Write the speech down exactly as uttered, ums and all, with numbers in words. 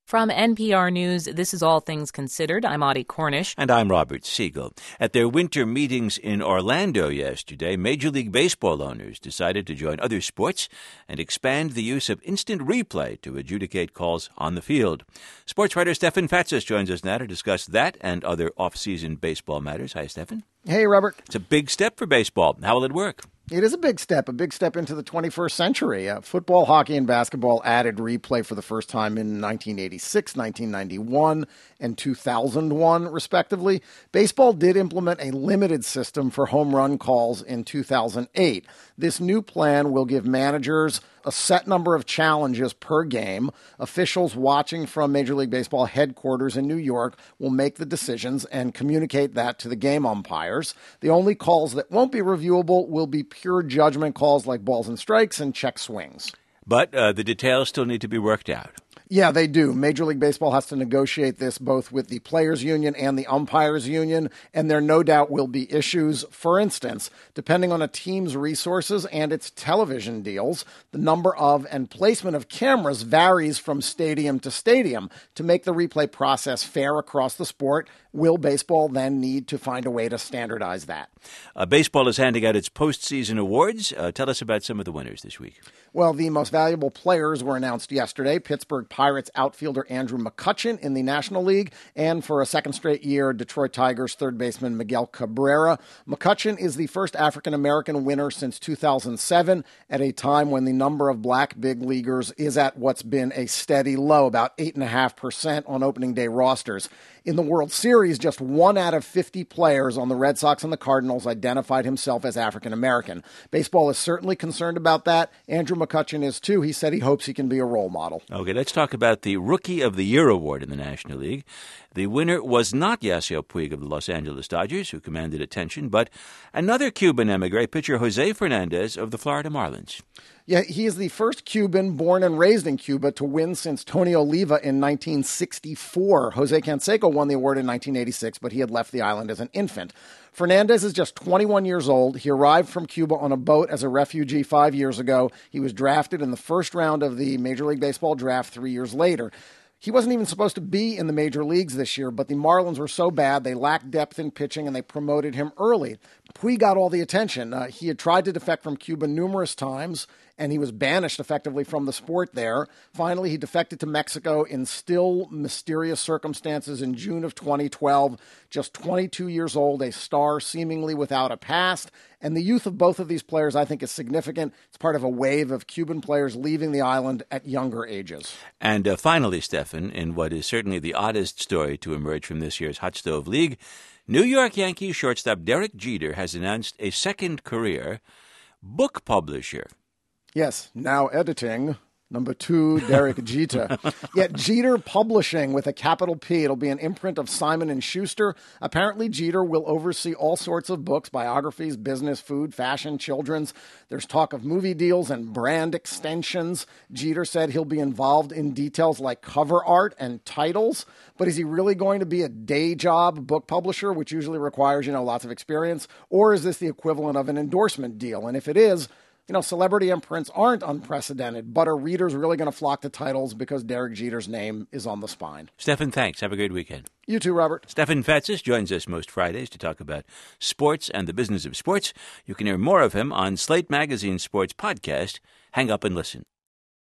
From N P R News, this is All Things Considered. I'm Audie Cornish. And I'm Robert Siegel. At their winter meetings in Orlando yesterday, Major League Baseball owners decided to join other sports and expand the use of instant replay to adjudicate calls on the field. Sports writer Stefan Fatsis joins us now to discuss that and other off-season baseball matters. Hi, Stefan. Hey, Robert. It's a big step for baseball. How will it work? It is a big step, a big step into the twenty-first century. Uh, football, hockey, and basketball added replay for the first time in nineteen eighty-six, nineteen ninety-one, and two thousand one, respectively. Baseball did implement a limited system for home run calls in two thousand eight. This new plan will give managers a set number of challenges per game. Officials watching from Major League Baseball headquarters in New York will make the decisions and communicate that to the game umpires. The only calls that won't be reviewable will be pure judgment calls like balls and strikes and check swings. But uh, the details still need to be worked out. Yeah, they do. Major League Baseball has to negotiate this both with the Players Union and the Umpires Union, and there no doubt will be issues. For instance, depending on a team's resources and its television deals, the number of and placement of cameras varies from stadium to stadium. To make the replay process fair across the sport, will baseball then need to find a way to standardize that? Uh, baseball is handing out its postseason awards. Uh, tell us about some of the winners this week. Well, the most valuable players were announced yesterday. Pittsburgh Pirates outfielder Andrew McCutchen in the National League, and for a second straight year, Detroit Tigers third baseman Miguel Cabrera. McCutchen is the first African-American winner since two thousand seven, at a time when the number of black big leaguers is at what's been a steady low, about eight point five percent on opening day rosters. In the World Series, just one out of fifty players on the Red Sox and the Cardinals identified himself as African-American. Baseball is certainly concerned about that. Andrew McCutchen is too. He said he hopes he can be a role model. Okay, let's talk about the Rookie of the Year award in the National League. The winner was not Yasiel Puig of the Los Angeles Dodgers, who commanded attention, but another Cuban emigre, pitcher Jose Fernandez of the Florida Marlins. Yeah, he is the first Cuban born and raised in Cuba to win since Tony Oliva in nineteen sixty-four. Jose Canseco won the award in nineteen eighty-six, but he had left the island as an infant. Fernandez is just twenty-one years old. He arrived from Cuba on a boat as a refugee five years ago. He was drafted in the first round of the Major League Baseball draft three years later. He wasn't even supposed to be in the major leagues this year, but the Marlins were so bad, they lacked depth in pitching, and they promoted him early. Puig got all the attention. Uh, he had tried to defect from Cuba numerous times, and he was banished effectively from the sport there. Finally, he defected to Mexico in still mysterious circumstances in June of twenty twelve. Just twenty-two years old, a star seemingly without a past. And the youth of both of these players, I think, is significant. It's part of a wave of Cuban players leaving the island at younger ages. And uh, finally, Stefan, in what is certainly the oddest story to emerge from this year's Hot Stove League, New York Yankees shortstop Derek Jeter has announced a second career, book publisher. Yes, now editing. Number two, Derek Jeter. Yet Jeter Publishing with a capital P. It'll be an imprint of Simon and Schuster. Apparently, Jeter will oversee all sorts of books, biographies, business, food, fashion, children's. There's talk of movie deals and brand extensions. Jeter said he'll be involved in details like cover art and titles. But is he really going to be a day job book publisher, which usually requires, you know, lots of experience? Or is this the equivalent of an endorsement deal? And if it is, you know, celebrity imprints aren't unprecedented, but are readers really going to flock to titles because Derek Jeter's name is on the spine? Stefan, thanks. Have a great weekend. You too, Robert. Stefan Fatsis joins us most Fridays to talk about sports and the business of sports. You can hear more of him on Slate Magazine's sports podcast, Hang Up and Listen.